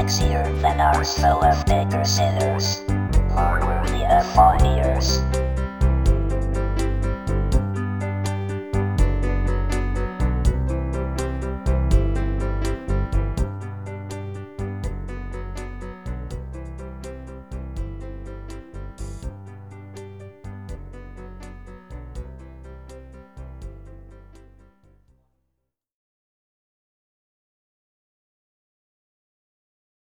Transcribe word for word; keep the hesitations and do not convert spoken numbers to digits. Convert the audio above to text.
sexier than our fellow bigger sinners, more worthy of five years.